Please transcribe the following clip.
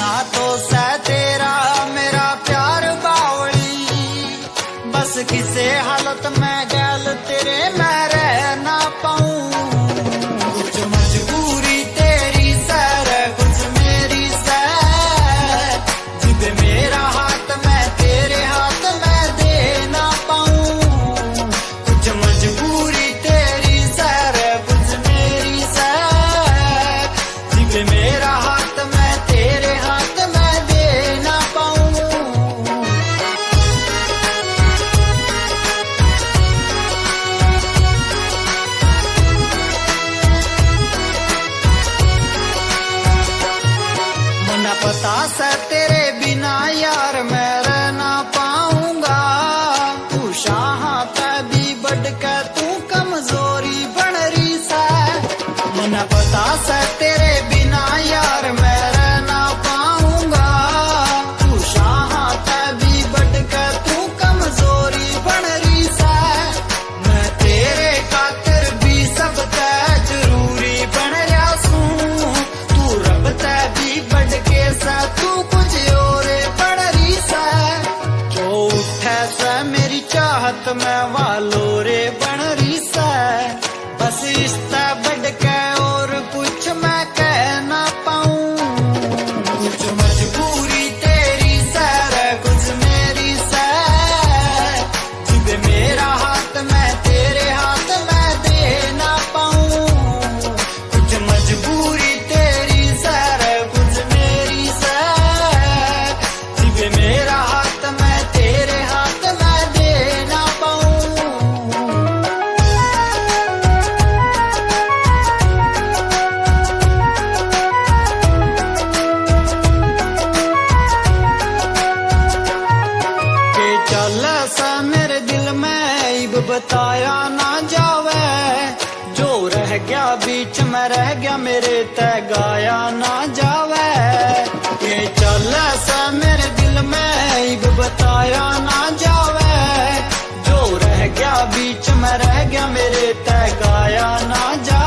ना तो सह तेरा मेरा प्यार बावली, बस किसे हालत में गैल तेरे मैं रह ना पाऊं। कुछ मजबूरी तेरी सर कुछ मेरी सर, जिब मेरा हाथ मैं तेरे हाथ में दे ना पाऊं। कुछ मजबूरी तेरी सर कुछ मेरी सर, जिब मेरा हाथ मैं तेरे हाथ में दे ना पाऊं। मना पता से तेरे बिना यार मैं रह ना पाऊंगा। तू शाह भी बढ़ के तू कमजोरी बन रही सा। मना पता से तेरे बिना यार मैं रह ना पाऊंगा। तू शाह भी बढ़ के तू कमजोरी बन रही सा। मैं तेरे खातिर भी सब तय जरूरी बन रहा सूं। तू रब तय भी बढ़ के सा तू कुछ और बन रही सा। जो उठे सा मेरी चाहत में वालोरे बन रही सा। बस इससे बढ़ के और कुछ मैं कह ना पाऊं। कुछ मजबूरी तेरी सर कुछ मेरी सर, जिब मेरा हाथ मैं तेरे हाथ में दे ना पाऊं। कुछ मजबूरी तेरी सर कुछ मेरी सर, जिब मेरा हाथ मैं तेरे हाथ में दे ना पाऊं। के चल सा मेरे दिल में इब बताया ना जावे। जो रह गया बीच में रह गया मेरे तय गाया ना जावे। के चल सा मेरे दिल में इब बताया ना जावे। जो रह गया बीच में रह गया मेरे तय गाया ना जावे।